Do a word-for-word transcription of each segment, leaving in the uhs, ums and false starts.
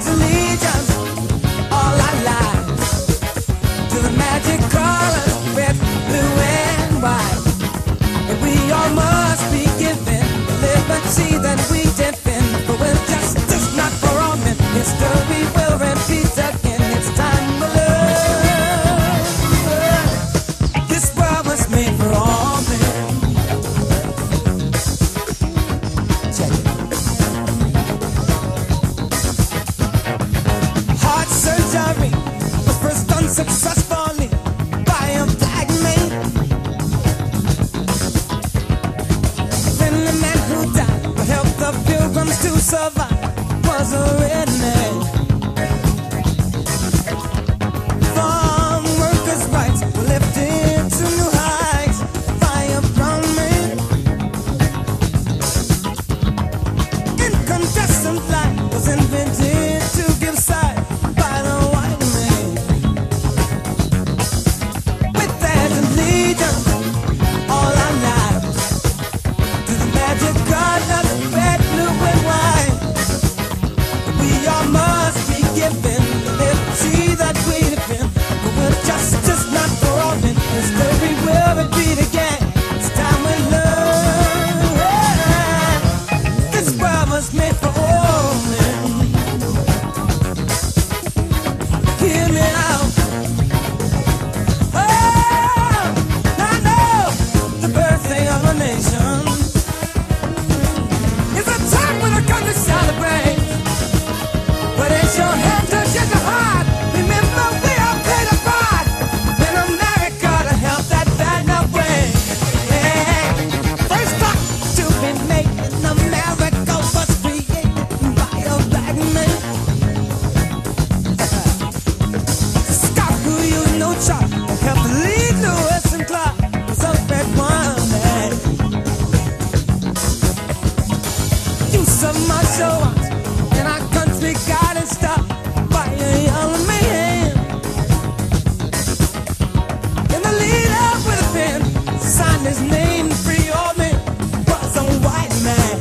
pledge allegiance all our lives to the magic colors, red, blue, and white. And we all must be given the liberty that we defend. But with justice not for all men, history will repeat again. It's time to learn. This world was made for all men. Check it. Heart surgery was first done successfully by a black man. Then the man who died but helped the pilgrims to survive was a red man. Farm workers' rights were lifted to new heights by a brown man. Incandescent light was invented to give sight by the white man. With that allegiance all our lives to the magic colors, red, blue, and white. We all must be given the liberty that we defend. But with justice not for all men, history will repeat again. It's time we learn. This world was made for all men. Hear me out. Oh, I know the birthday of a nation is a time when the country celebrates. But it's your head to get your heart. Remember, we all played a part in America to help that bad enough way. Hey, first stop to be made in America was created by a black man. Scott, who used no chart, helped lead Lewis and Clark, was a red one man. Use of martial arts in our country got it stopped by a young man. And the leader with a pen signed his name, free all men, was a white man.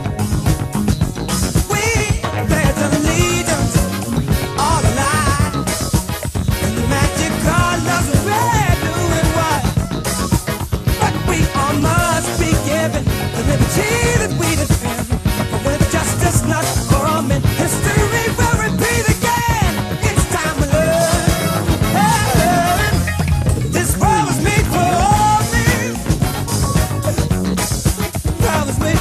We pledge allegiance all alive in the magic colors of red, blue, and white. But we all must be given the liberty that we defend. But with justice not for all men, history will repeat again. It's time to learn. This world was made for all men. World was made